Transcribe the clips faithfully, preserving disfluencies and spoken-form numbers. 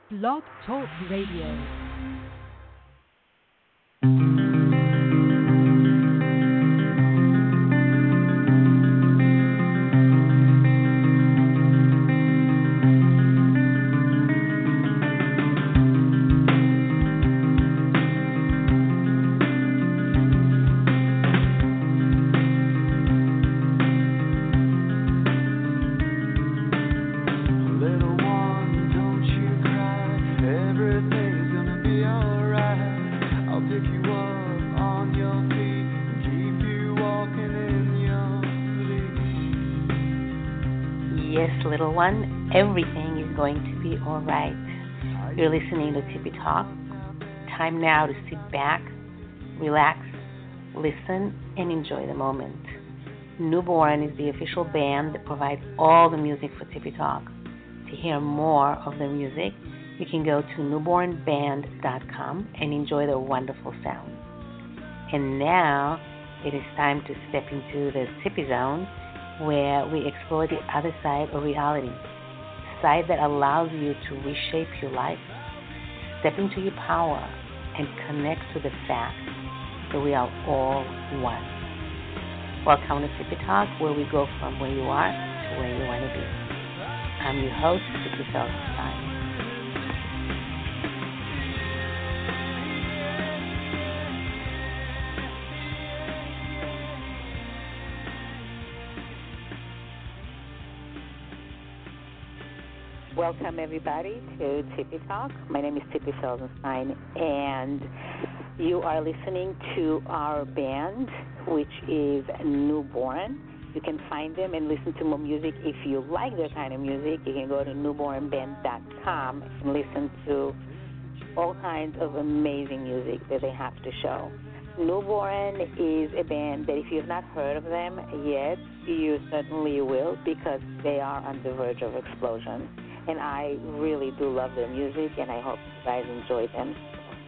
Blog Talk Radio. Little one, everything is going to be all right. You're listening to Tippy Talk. Time now to sit back, relax, listen, and enjoy the moment. Newborn is the official band that provides all the music for Tippy Talk. To hear more of the music, you can go to newborn band dot com and enjoy the wonderful sound. And now it is time to step into the Tippy Zone, where we explore the other side of reality, the side that allows you to reshape your life, step into your power, and connect to the fact that we are all one. Welcome to Tippy Talk, where we go from where you are to where you want to be. I'm your host, Tippy Felsenstein. Welcome, everybody, to Tippy Talk. My name is Tippy Felsenstein, and you are listening to our band, which is Newborn. You can find them and listen to more music. If you like their kind of music, you can go to newborn band dot com and listen to all kinds of amazing music that they have to show. Newborn is a band that if you have not heard of them yet, you certainly will, because they are on the verge of explosion. And I really do love their music, and I hope you guys enjoy them.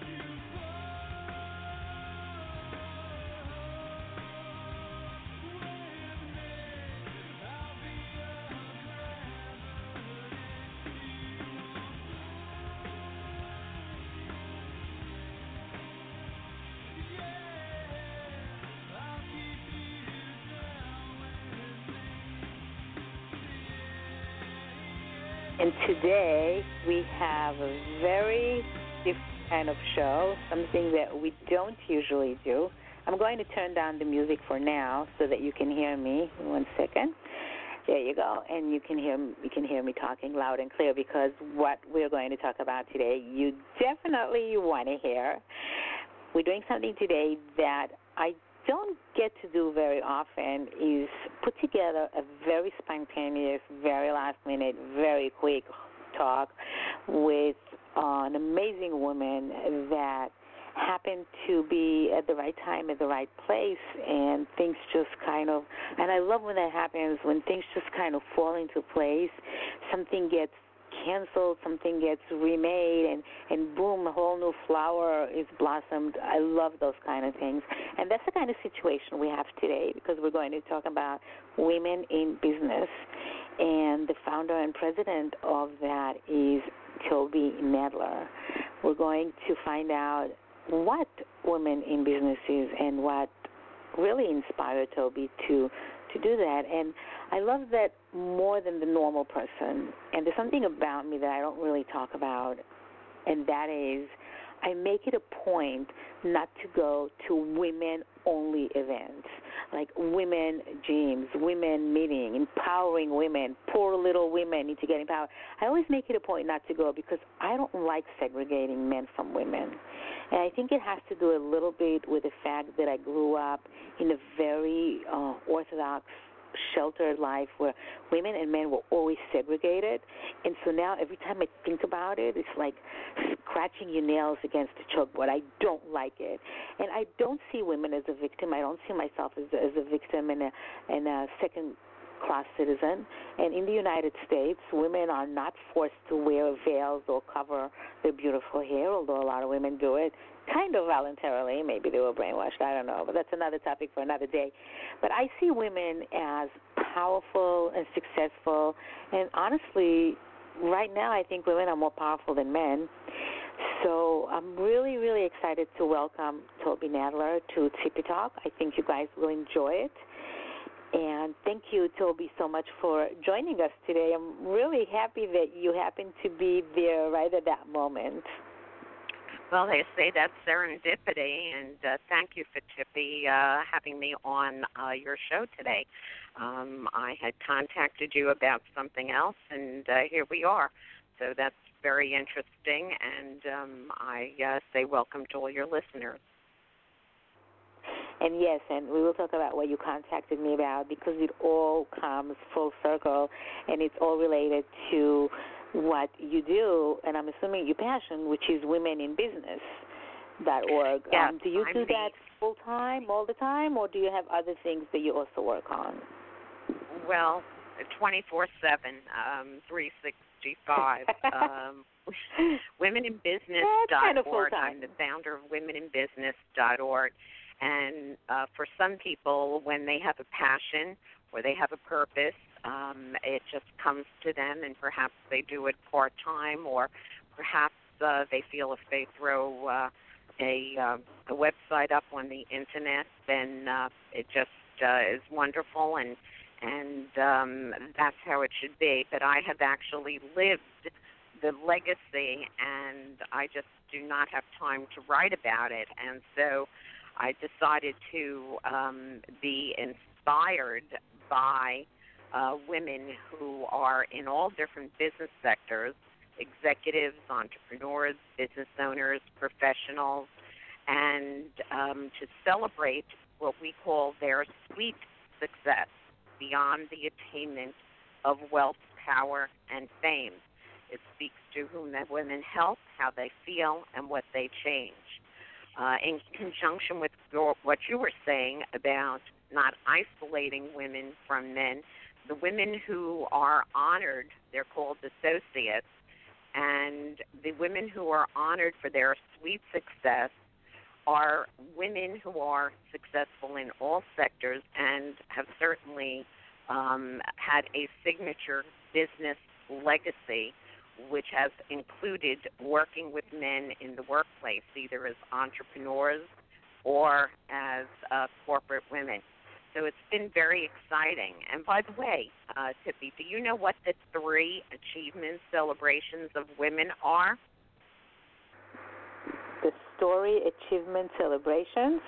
And today we have a very different kind of show, something that we don't usually do. I'm going to turn down the music for now so that you can hear me. One second. There you go. And you can hear you can hear me talking loud and clear, because what we're going to talk about today, you definitely want to hear. We're doing something today that I don't get to do very often, is put together a very spontaneous, very last minute, very quick talk with uh, an amazing woman that happened to be at the right time at the right place, and things just kind of, and I love when that happens, when things just kind of fall into place, something gets canceled, something gets remade, and, and boom, a whole new flower is blossomed. I love those kind of things. And that's the kind of situation we have today, because we're going to talk about women in business. And the founder and president of that is Toby Nadler. We're going to find out what women in business is and what really inspired Toby to to do that. And I love that more than the normal person. And there's something about me that I don't really talk about, and that is I make it a point not to go to women-only events, like women gyms, women meeting, empowering women, poor little women need to get empowered. I always make it a point not to go, because I don't like segregating men from women. And I think it has to do a little bit with the fact that I grew up in a very uh, orthodox, sheltered life where women and men were always segregated. And so now every time I think about it, it's like scratching your nails against the chalkboard. I don't like it. And I don't see women as a victim. I don't see myself as a, as a victim and a, and a second class citizen. And in the United States, women are not forced to wear veils or cover their beautiful hair, although a lot of women do it kind of voluntarily. Maybe they were brainwashed. I don't know. But that's another topic for another day. But I see women as powerful and successful and honestly right now, I think women are more powerful than men. So I'm really, really excited to welcome Toby Nadler to Tippy Talk. I think you guys will enjoy it. And thank you, Toby, so much for joining us today. I'm really happy that you happened to be there right at that moment. Well, they say that's serendipity, and uh, thank you for Tippy uh, having me on uh, your show today. Um, I had contacted you about something else, and uh, here we are. So that's very interesting, and um, I uh, say welcome to all your listeners. And yes, and we will talk about what you contacted me about because it all comes full circle, and it's all related to what you do, and I'm assuming your passion, which is women in business dot org. Yes, um, do you I'm do the, that full time, all the time, or do you have other things that you also work on? Well, twenty-four seven, um, three sixty-five. um, women in business dot org. I'm the founder of women in business dot org. And uh, for some people, when they have a passion or they have a purpose, um, it just comes to them, and perhaps they do it part-time, or perhaps uh, they feel if they throw uh, a, uh, a website up on the Internet, then uh, it just uh, is wonderful, and, and um, that's how it should be. But I have actually lived the legacy, and I just do not have time to write about it, and so I decided to um, be inspired by uh, women who are in all different business sectors, executives, entrepreneurs, business owners, professionals, and um, to celebrate what we call their sweet success beyond the attainment of wealth, power, and fame. It speaks to whom the women help, how they feel, and what they change. Uh, in conjunction with your, what you were saying about not isolating women from men, the women who are honored, they're called associates, and the women who are honored for their sweet success are women who are successful in all sectors and have certainly um, had a signature business legacy, which has included working with men in the workplace, either as entrepreneurs or as uh, corporate women. So it's been very exciting. And by the way, uh, Tippy, do you know what the three achievement celebrations of women are? The story achievement celebrations?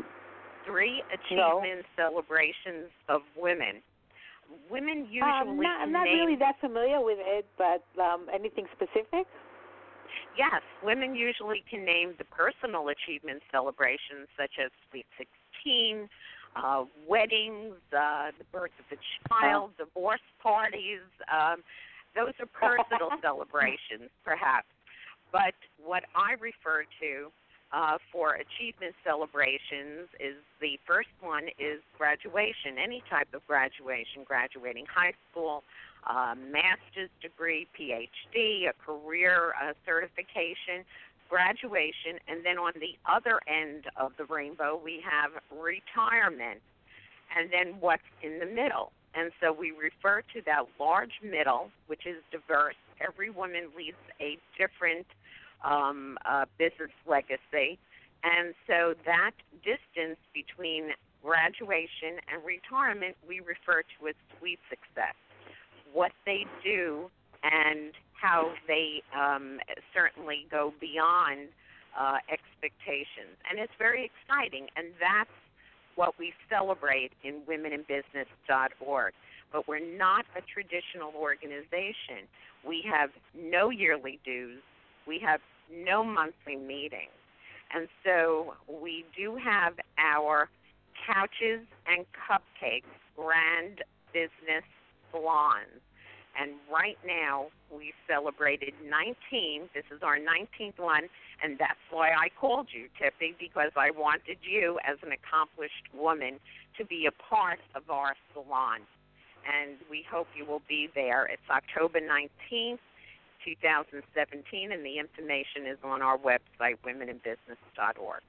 Three achievement no. celebrations of women. Women usually um, not, I'm not name, really that familiar with it, but um, anything specific? Yes, women usually can name the personal achievement celebrations such as Sweet sixteen, uh, weddings, uh, the birth of a child, oh. divorce parties. Um, those are personal celebrations, perhaps. But what I refer to Uh, for achievement celebrations is the first one is graduation, any type of graduation, graduating high school, uh, master's degree, P H D, a career uh, certification, graduation, and then on the other end of the rainbow we have retirement, and then what's in the middle. And so we refer to that large middle, which is diverse. Every woman leads a different Um, uh, business legacy, and so that distance between graduation and retirement we refer to as sweet success. What they do and how they um, certainly go beyond uh, expectations, and it's very exciting, and that's what we celebrate in women in business dot org. But we're not a traditional organization. We have no yearly dues. We have no monthly meetings. And so we do have our couches and cupcakes grand business salons. And right now we celebrated nineteen. This is our nineteenth one, and that's why I called you, Tippy, because I wanted you as an accomplished woman to be a part of our salon. And we hope you will be there. It's October nineteenth. two thousand seventeen, and the information is on our website, women in business dot org.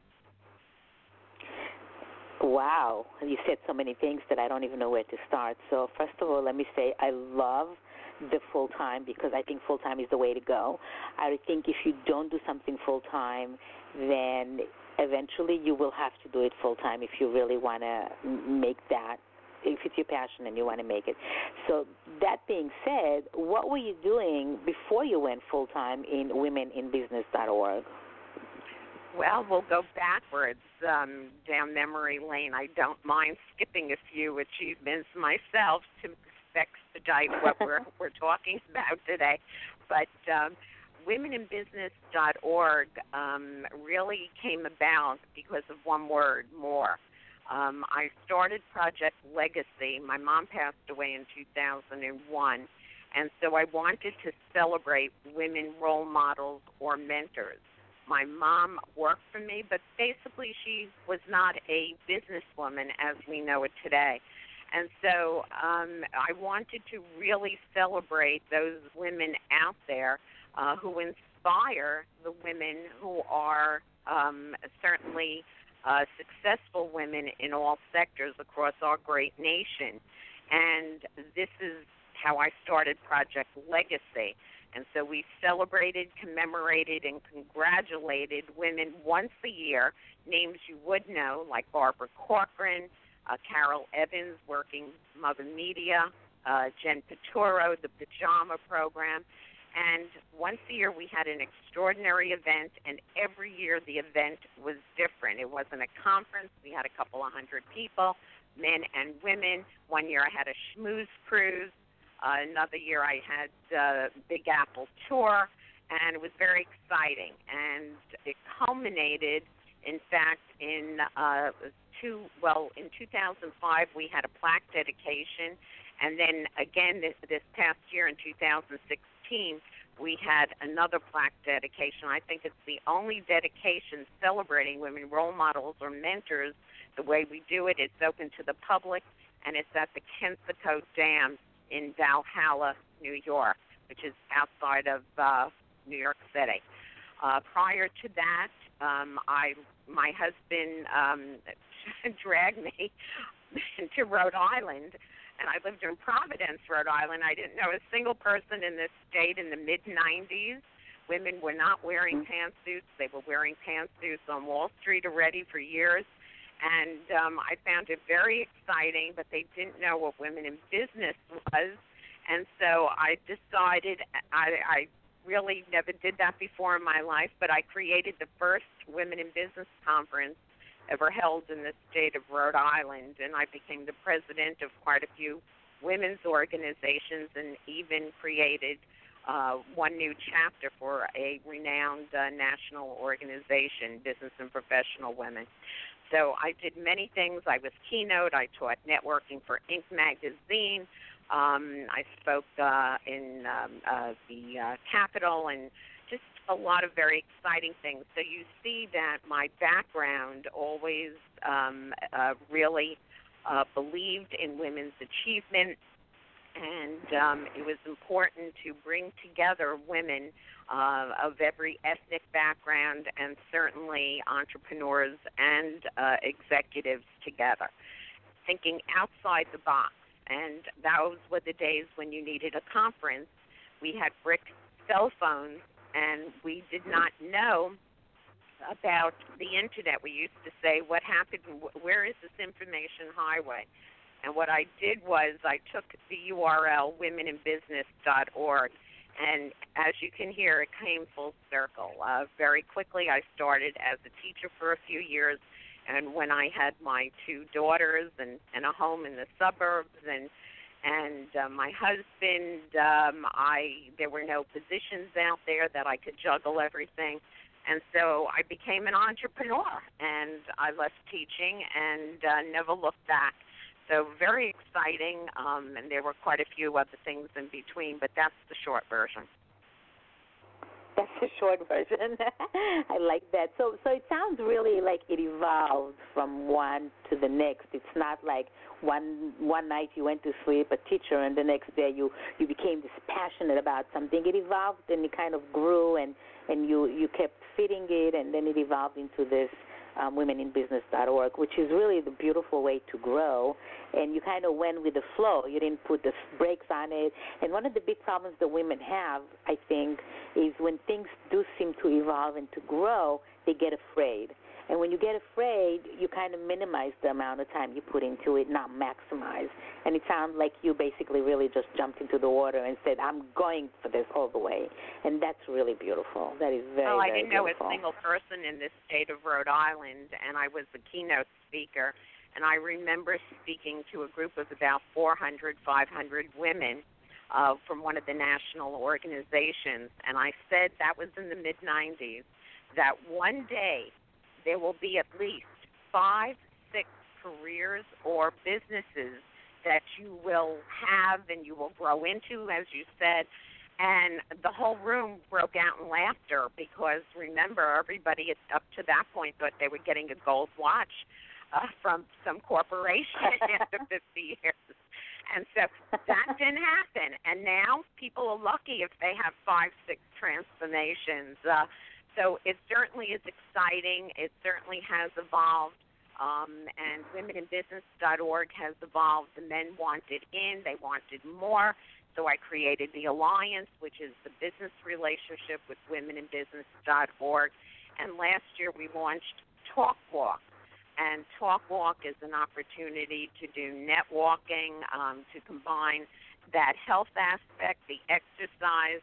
Wow. You said so many things that I don't even know where to start. So first of all, let me say I love the full time because I think full time is the way to go. I think if you don't do something full time, then eventually you will have to do it full time if you really want to make that, if it's your passion and you want to make it. So that being said, what were you doing before you went full time in women in business dot org? Well, we'll go backwards um, down memory lane. I don't mind skipping a few achievements myself to expedite what we're we're talking about today. But um, women in business dot org um, really came about because of one word, more. Um, I started Project Legacy. My mom passed away in two thousand one, and so I wanted to celebrate women role models or mentors. My mom worked for me, but basically she was not a businesswoman as we know it today. And so um, I wanted to really celebrate those women out there uh, who inspire the women who are um, certainly uh, successful women in all sectors across our great nation. And this is how I started Project Legacy. And so we celebrated, commemorated, and congratulated women once a year, names you would know, like Barbara Corcoran, uh, Carol Evans, Working Mother Media, uh, Jen Peturo, the Pajama Program. And once a year we had an extraordinary event, and every year the event was different. It wasn't a conference. We had a couple of hundred people, men and women. One year I had a schmooze cruise. Uh, another year I had uh, Big Apple Tour, and it was very exciting. And it culminated, in fact, in uh, two, well, in two thousand five we had a plaque dedication, and then again this, this past year in two thousand sixteen we had another plaque dedication. I think it's the only dedication celebrating women role models or mentors the way we do it. It's open to the public, and it's at the Kensico Dam in Valhalla, New York, which is outside of uh, New York City. Uh, prior to that, um, I my husband um, dragged me to Rhode Island, and I lived in Providence, Rhode Island. I didn't know a single person in this state in the mid nineties. Women were not wearing pantsuits. They were wearing pantsuits on Wall Street already for years. And um, I found it very exciting, but they didn't know what women in business was. And so I decided, I, I really never did that before in my life, but I created the first Women in Business conference ever held in the state of Rhode Island. And I became the president of quite a few women's organizations and even created uh, one new chapter for a renowned uh, national organization, Business and Professional Women. So I did many things. I was keynote. I taught networking for Inc magazine. Um, I spoke uh, in um, uh, the uh, Capitol and just a lot of very exciting things. So you see that my background always um, uh, really uh, believed in women's achievement, and um, it was important to bring together women uh, of every ethnic background and certainly entrepreneurs and uh, executives together, thinking outside the box. And those were the days when you needed a conference. We had brick cell phones, and we did not know about the Internet. We used to say, what happened, where is this information highway? And what I did was I took the U R L, women in business dot org, and as you can hear, it came full circle. Uh, very quickly, I started as a teacher for a few years, and when I had my two daughters and, and a home in the suburbs and and uh, my husband, um, I there were no positions out there that I could juggle everything. And so I became an entrepreneur, and I left teaching and uh, never looked back. So very exciting, um, and there were quite a few other things in between, but that's the short version. That's the short version. I like that. So so it sounds really like it evolved from one to the next. It's not like one one night you went to sleep a teacher and the next day you, you became this passionate about something. It evolved and it kind of grew and, and you, you kept feeding it, and then it evolved into this um, women in business dot org, which is really the beautiful way to grow. And you kind of went with the flow. You didn't put the brakes on it. And one of the big problems that women have, I think, is when things do seem to evolve and to grow, they get afraid. And when you get afraid, you kind of minimize the amount of time you put into it, not maximize. And it sounds like you basically really just jumped into the water and said, I'm going for this all the way. And that's really beautiful. That is very, well, I very didn't know beautiful. a single person in this state of Rhode Island, and I was the keynote speaker. And I remember speaking to a group of about four hundred, five hundred women uh, from one of the national organizations. And I said, that was in the mid nineties, that one day there will be at least five, six careers or businesses that you will have and you will grow into, as you said. And the whole room broke out in laughter because, remember, everybody up to that point thought they were getting a gold watch uh, from some corporation after fifty years. And so that didn't happen. And now people are lucky if they have five, six transformations. Uh, So it certainly is exciting. It certainly has evolved, um, and women in business dot org has evolved. The men wanted in. They wanted more. So I created the Alliance, which is the business relationship with women in business dot org. And last year we launched Talk Walk. And Talk Walk is an opportunity to do networking, um, to combine that health aspect, the exercise,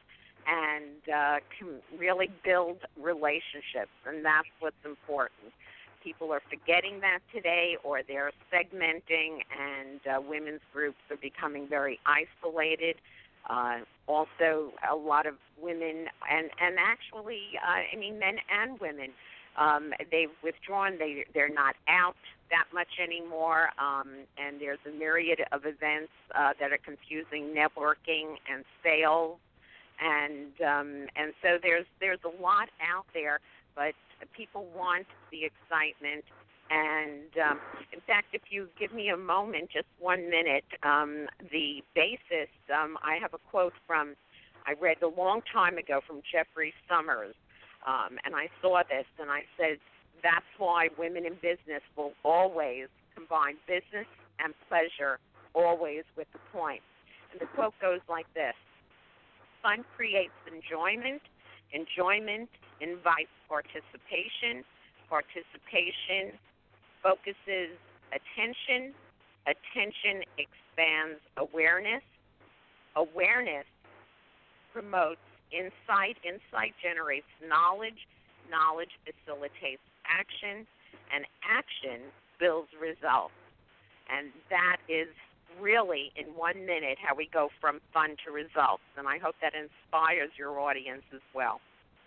and uh, can really build relationships, and that's what's important. People are forgetting that today, or they're segmenting, and uh, women's groups are becoming very isolated. Uh, also, a lot of women, and, and actually, uh, I mean, men and women, um, they've withdrawn. They, they're not out that much anymore, um, and there's a myriad of events uh, that are confusing networking and sales. And um, and so there's there's a lot out there, but people want the excitement. And um, in fact, if you give me a moment, just one minute, um, the basis, um, I have a quote from, I read a long time ago from Jeffrey Summers, um, and I saw this, and I said, that's why women in business will always combine business and pleasure, always with the point. And the quote goes like this: fun creates enjoyment. Enjoyment invites participation. Participation focuses attention. Attention expands awareness. Awareness promotes insight. Insight generates knowledge. Knowledge facilitates action. And action builds results. And that is really, in one minute, how we go from fun to results. And I hope that inspires your audience as well.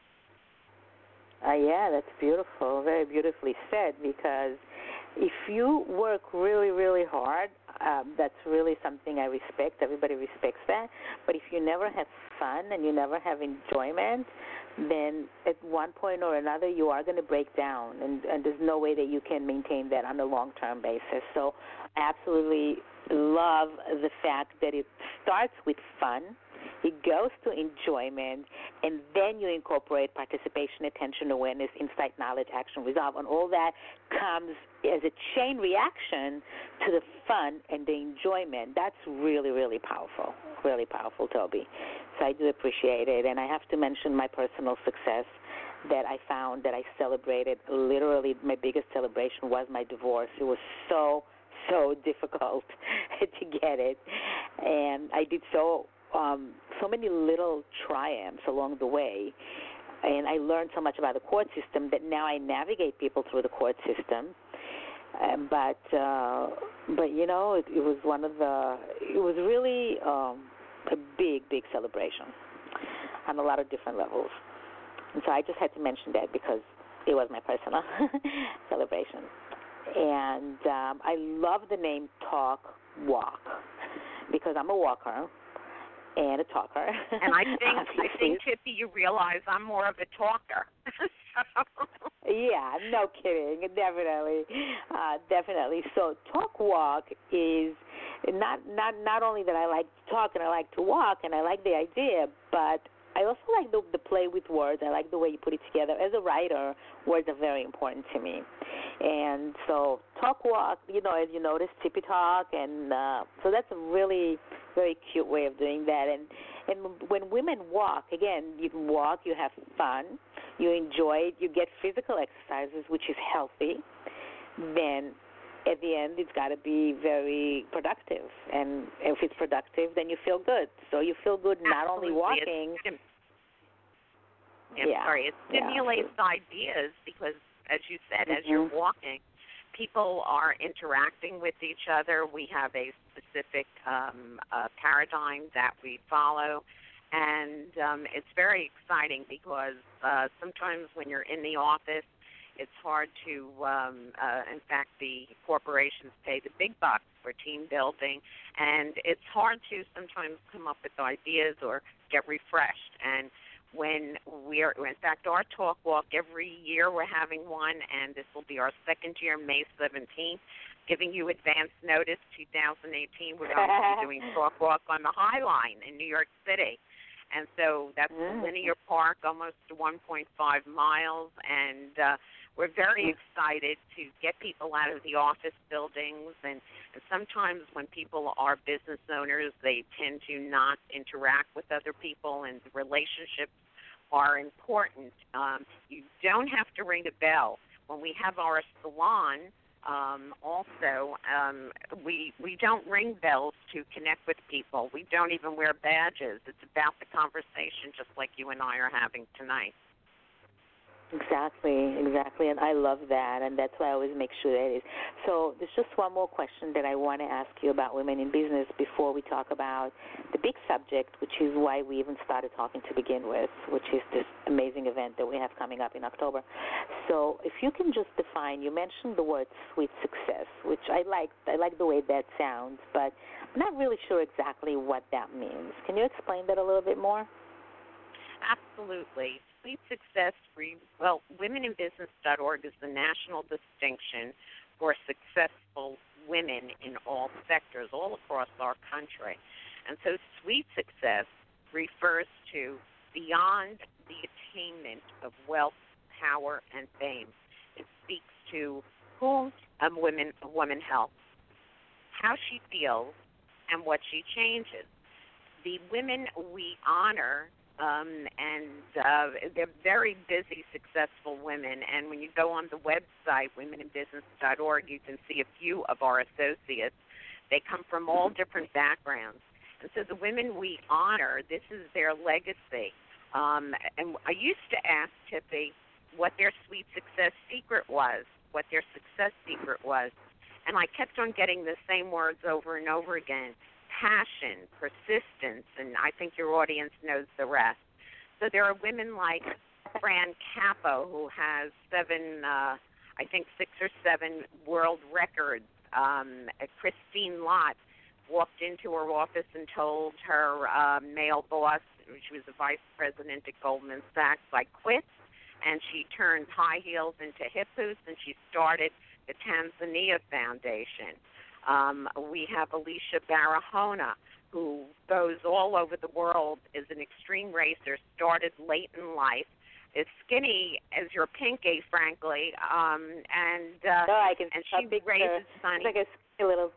Uh, yeah, that's beautiful, very beautifully said, because if you work really, really hard, um, that's really something I respect. Everybody respects that. But if you never have fun and you never have enjoyment, then at one point or another you are going to break down, and, and there's no way that you can maintain that on a long-term basis. So I absolutely love the fact that it starts with fun, it goes to enjoyment, and then you incorporate participation, attention, awareness, insight, knowledge, action, resolve, and all that comes as a chain reaction to the fun and the enjoyment. That's really, really powerful, really powerful, Toby. So I do appreciate it, and I have to mention my personal success that I found that I celebrated. Literally, my biggest celebration was my divorce. It was so, so difficult to get it, and I did so um, so many little triumphs along the way, and I learned so much about the court system that now I navigate people through the court system. Uh, but uh, but you know, it, it was one of the. It was really um, a big, big celebration on a lot of different levels, and so I just had to mention that because it was my personal celebration. And um, I love the name Talk Walk because I'm a walker and a talker. And I think, I think, Tippy, you realize I'm more of a talker. So. Yeah, no kidding, definitely, uh, definitely. So Talk Walk is not not not only that I like to talk and I like to walk and I like the idea, but I also like the, the play with words. I like the way you put it together. As a writer, words are very important to me. And so talk walk, you know, as you notice, tippy talk, and uh, so that's a really very cute way of doing that. And and when women walk, again, you can walk, you have fun, you enjoy it, you get physical exercises, which is healthy. Then at the end, it's got to be very productive. And if it's productive, then you feel good. So you feel good not Absolutely. only walking. It's, I'm yeah, sorry, it stimulates yeah. ideas because, as you said, mm-hmm. as you're walking, people are interacting with each other. We have a specific um, uh, paradigm that we follow, and um, it's very exciting because uh, sometimes when you're in the office, it's hard to, um, uh, in fact, the corporations pay the big bucks for team building, and it's hard to sometimes come up with ideas or get refreshed. And when we're, in fact, our talk walk, every year we're having one, and this will be our second year, May seventeenth, giving you advance notice, two thousand eighteen, we're going to be doing talk walk on the High Line in New York City. And so that's mm. a linear park, almost one point five miles, and uh, we're very excited to get people out of the office buildings, and, and sometimes when people are business owners, they tend to not interact with other people, and the relationships are important. Um, you don't have to ring a bell. When we have our salon, um, also, um, we we don't ring bells to connect with people. We don't even wear badges. It's about the conversation, just like you and I are having tonight. Exactly, exactly, and I love that, and that's why I always make sure that it is. So there's just one more question that I want to ask you about women in business before we talk about the big subject, which is why we even started talking to begin with, which is this amazing event that we have coming up in October. So if you can just define, you mentioned the word sweet success, which I like. I like the way that sounds, but I'm not really sure exactly what that means. Can you explain that a little bit more? Absolutely. Sweet Success, well, women in business dot org is the national distinction for successful women in all sectors, all across our country. And so Sweet Success refers to beyond the attainment of wealth, power, and fame. It speaks to who a woman, a woman helps, how she feels, and what she changes. The women we honor Um, and uh, they're very busy, successful women. And when you go on the website, women in business dot org, you can see a few of our associates. They come from all different backgrounds. And so the women we honor, this is their legacy. Um, and I used to ask Tippy what their sweet success secret was, what their success secret was. And I kept on getting the same words over and over again. Passion, persistence, and I think your audience knows the rest. So there are women like Fran Capo, who has seven, uh, I think six or seven world records. Um, Christine Lott walked into her office and told her uh, male boss, she was the vice president at Goldman Sachs, I quit, and she turned high heels into hip boots, and she started the Tanzania Foundation. Um, we have Alicia Barahona, who goes all over the world, is an extreme racer, started late in life, is skinny as your pinky, frankly, um, and uh, no, I can and she raises money. Like a little.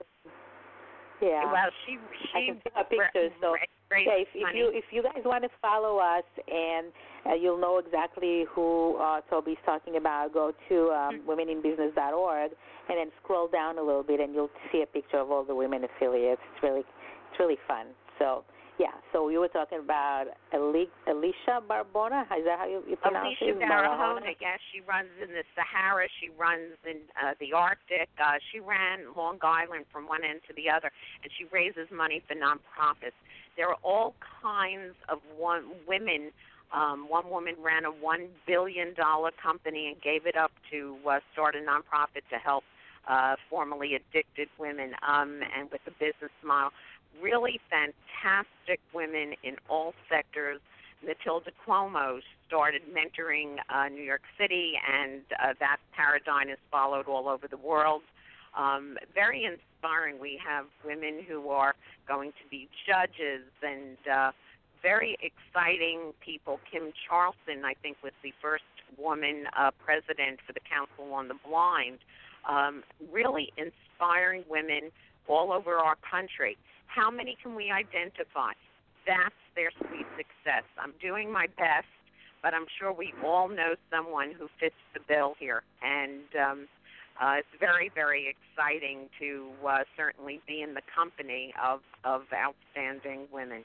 Yeah. Well, she she I can see a picture. So yeah, if, if you if you guys want to follow us, and uh, you'll know exactly who uh, Toby's talking about, go to um, mm-hmm. women in business dot org, and then scroll down a little bit, and you'll see a picture of all the women affiliates. It's really it's really fun. So yeah, so we were talking about Alicia Barahona. Is that how you, you pronounce Alicia it? Alicia Barahona. Yes, she runs in the Sahara. She runs in uh, the Arctic. Uh, she ran Long Island from one end to the other, and she raises money for nonprofits. There are all kinds of one, women. Um, one woman ran a one billion dollars company and gave it up to uh, start a nonprofit to help uh, formerly addicted women um, and with the business model. Really fantastic women in all sectors. Matilda Cuomo started mentoring uh, New York City, and uh, that paradigm is followed all over the world. Um, very inspiring. We have women who are going to be judges and uh, very exciting people. Kim Charlson, I think, was the first woman uh, president for the Council on the Blind, um, really inspiring women all over our country. How many can we identify? That's their sweet success. I'm doing my best, but I'm sure we all know someone who fits the bill here. And um, uh, it's very, very exciting to uh, certainly be in the company of, of outstanding women.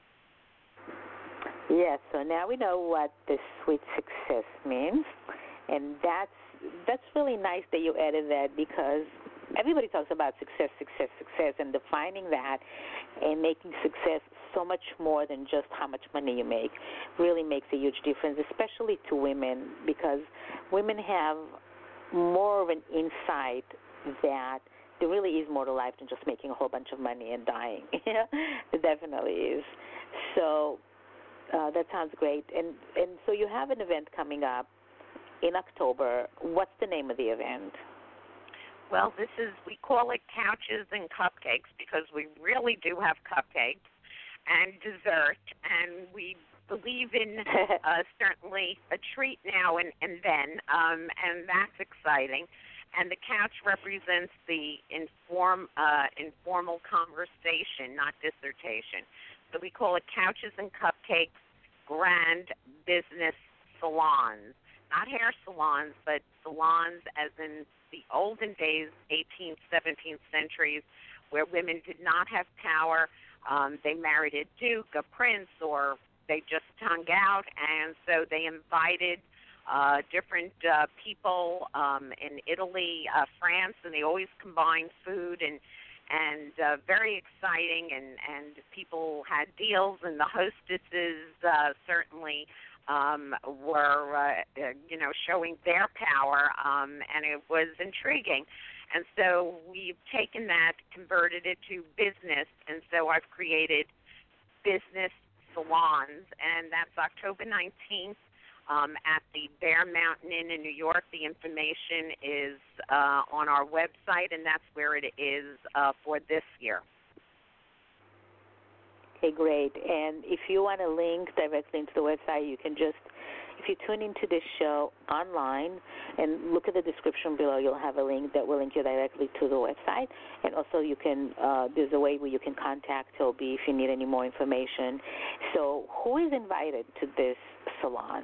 Yes, so now we know what the sweet success means, and that's that's really nice that you added that, because everybody talks about success, success, success, and defining that and making success so much more than just how much money you make really makes a huge difference, especially to women, because women have more of an insight that there really is more to life than just making a whole bunch of money and dying. It definitely is. So uh, that sounds great. And and so you have an event coming up in October. What's the name of the event? Well, this is, we call it Couches and Cupcakes because we really do have cupcakes and dessert, and we believe in uh, certainly a treat now and, and then, um, and that's exciting. And the couch represents the inform, uh, informal conversation, not dissertation. So we call it Couches and Cupcakes Grand Business Salons. Not hair salons, but salons as in the olden days, eighteenth, seventeenth centuries, where women did not have power. Um, they married a duke, a prince, or they just hung out, and so they invited uh, different uh, people um, in Italy, uh, France, and they always combined food and and uh, very exciting, and, and people had deals, and the hostesses uh, certainly um, were, uh, uh, you know, showing their power, um, and it was intriguing. And so we've taken that, converted it to business, and so I've created business salons, and that's October nineteenth um, at the Bear Mountain Inn in New York. The information is uh, on our website, and that's where it is uh, for this year. Okay, great. And if you want a link directly into the website, you can just, if you tune into this show online and look at the description below, you'll have a link that will link you directly to the website. And also you can, uh, there's a way where you can contact Toby if you need any more information. So who is invited to this salon?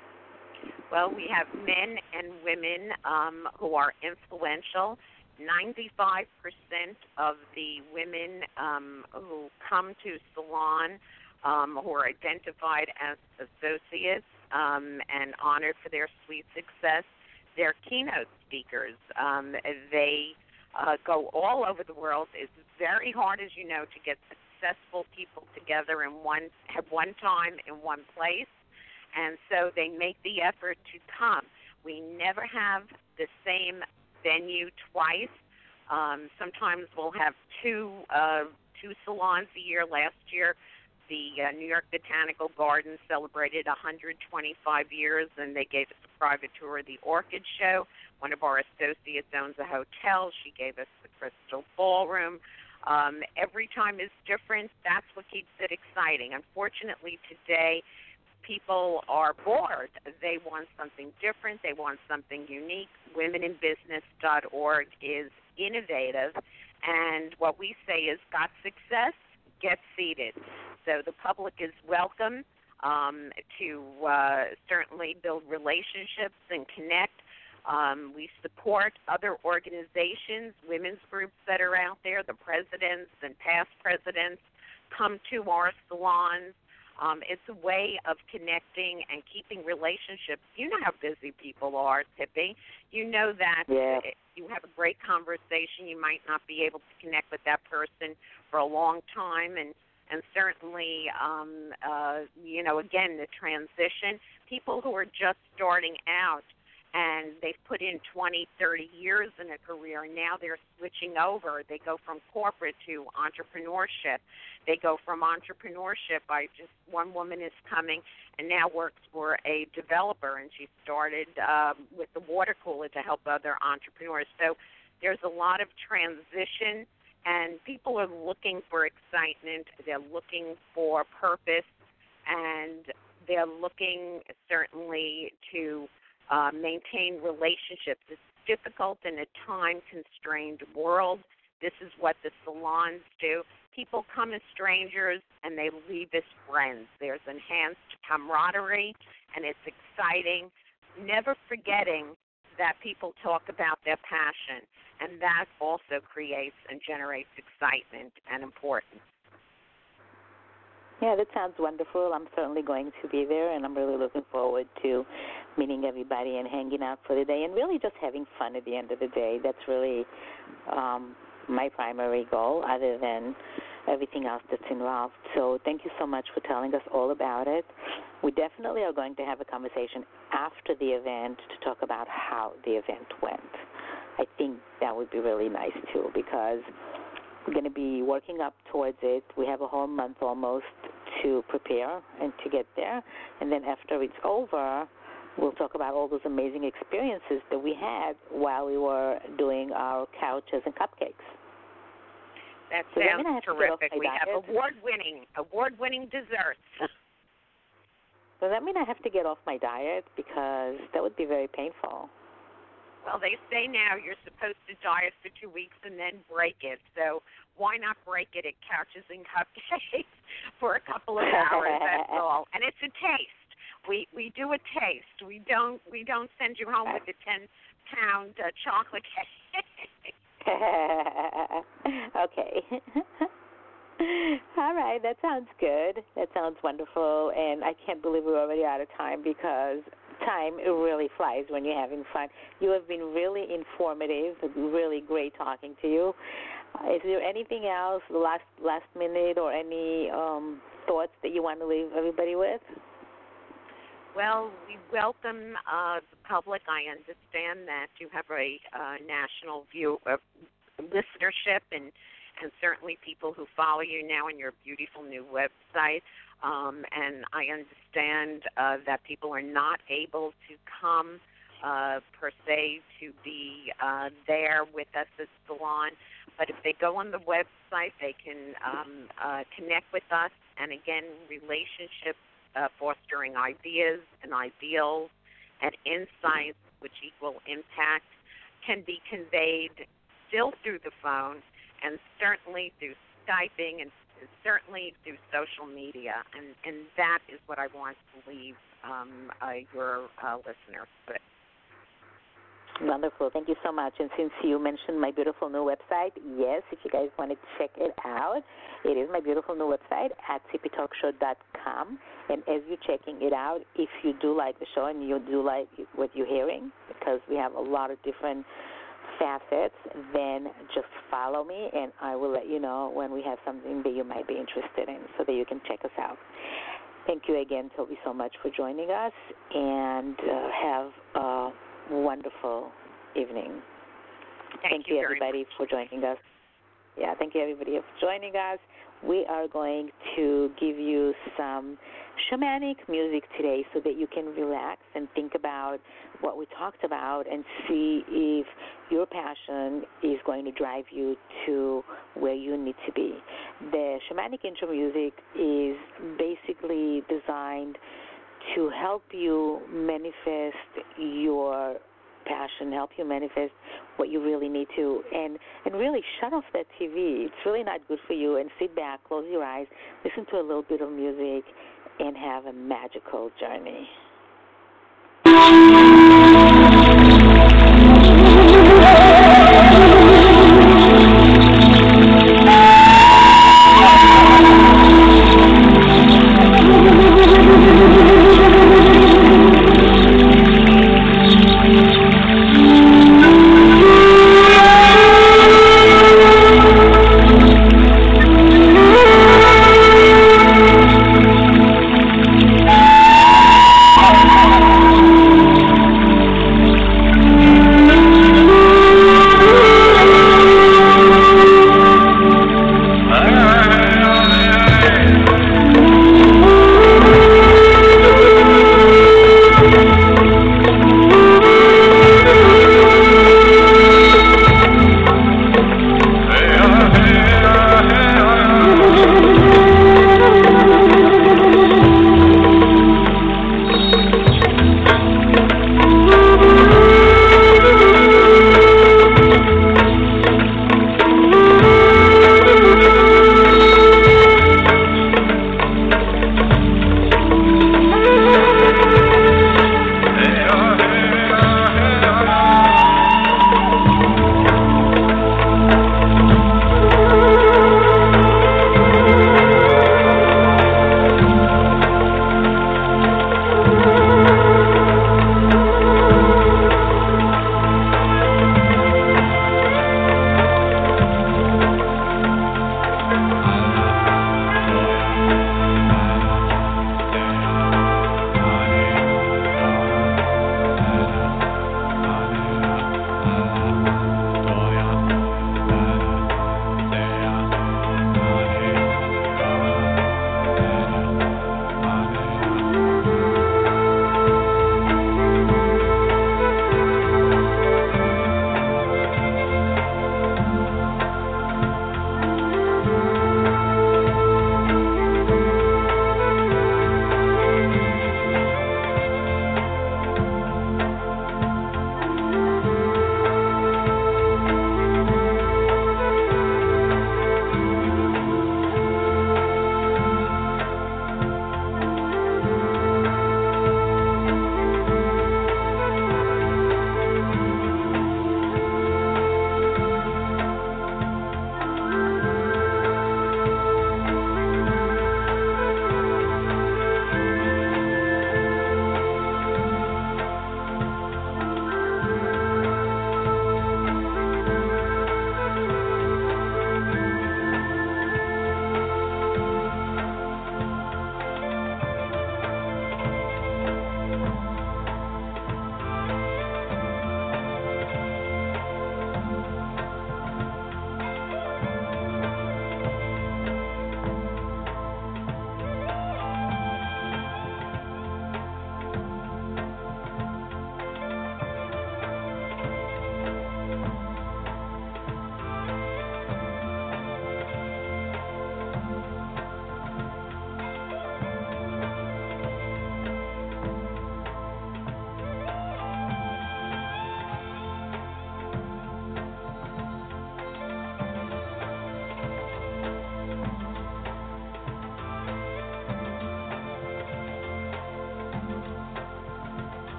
Well, we have men and women um, who are influential. ninety-five percent of the women um, who come to salon um, who are identified as associates um, and honored for their sweet success, they're keynote speakers. Um, they uh, go all over the world. It's very hard, as you know, to get successful people together in one at one time in one place, and so they make the effort to come. We never have the same venue twice. Um, sometimes we'll have two uh, two salons a year. Last year, the uh, New York Botanical Gardens celebrated one hundred twenty-five years, and they gave us a private tour of the Orchid Show. One of our associates owns a hotel. She gave us the Crystal Ballroom. Um, every time is different. That's what keeps it exciting. Unfortunately, today, people are bored. They want something different. They want something unique. women in business dot org is innovative, and what we say is, got success, get seated. So the public is welcome um, to uh, certainly build relationships and connect. Um, we support other organizations, women's groups that are out there. The presidents and past presidents come to our salons. Um, it's a way of connecting and keeping relationships. You know how busy people are, Tippy. You know that yeah. you have a great conversation. You might not be able to connect with that person for a long time. And, and certainly, um, uh, you know, again, the transition, people who are just starting out, and they've put in twenty, thirty years in a career, and now they're switching over. They go from corporate to entrepreneurship. They go from entrepreneurship. I just, one woman is coming and now works for a developer, and she started um, with the water cooler to help other entrepreneurs. So there's a lot of transition, and people are looking for excitement. They're looking for purpose. and they're looking certainly to uh, maintain relationships. It's difficult in a time-constrained world. This is what the salons do. People come as strangers, and they leave as friends. There's enhanced camaraderie, and it's exciting, never forgetting that people talk about their passion, and that also creates and generates excitement and importance. Yeah, that sounds wonderful. I'm certainly going to be there, and I'm really looking forward to meeting everybody and hanging out for the day and really just having fun at the end of the day. That's really um, my primary goal, other than everything else that's involved. So thank you so much for telling us all about it. We definitely are going to have a conversation after the event to talk about how the event went. I think that would be really nice, too, because we're going to be working up towards it. We have a whole month almost to prepare and to get there. And then after it's over, we'll talk about all those amazing experiences that we had while we were doing our couches and cupcakes. That so sounds that terrific. We diet. have award-winning, award-winning desserts. Does that mean I have to get off my diet? Because that would be very painful. Well, they say now you're supposed to diet for two weeks and then break it. So why not break it at Couches and Cupcakes for a couple of hours? That's all. And it's a taste. We we do a taste. We don't we don't send you home with a ten pound uh, chocolate cake. Okay. All right, that sounds good. That sounds wonderful, and I can't believe we're already out of time because time it really flies when you're having fun. You have been really informative, really great talking to you. Uh, is there anything else, last last minute, or any um, thoughts that you want to leave everybody with? Well, we welcome uh, the public. I understand that you have a uh, national view of listenership and, and certainly people who follow you now on your beautiful new website. Um, and I understand uh, that people are not able to come uh, per se to be uh, there with us at Salon. But if they go on the website, they can um, uh, connect with us. And again, relationships, uh, fostering ideas and ideals and insights which equal impact can be conveyed still through the phone and certainly through Skyping and certainly through social media, and, and that is what I want to leave um, uh, your uh, listeners with. Wonderful. Thank you so much. And since you mentioned my beautiful new website, yes, if you guys want to check it out, it is my beautiful new website at c p talk show dot com. And as you're checking it out, if you do like the show and you do like what you're hearing, because we have a lot of different facets, then just follow me, and I will let you know when we have something that you might be interested in so that you can check us out. Thank you again, Toby, so much for joining us, and uh, have a wonderful evening. Thank, thank you, you everybody, much. for joining us. Yeah, thank you, everybody, for joining us. We are going to give you some shamanic music today so that you can relax and think about what we talked about and see if your passion is going to drive you to where you need to be. The shamanic intro music is basically designed to help you manifest your passion, help you manifest what you really need to, and, and really shut off that T V. It's really not good for you, and sit back, close your eyes, listen to a little bit of music, and have a magical journey.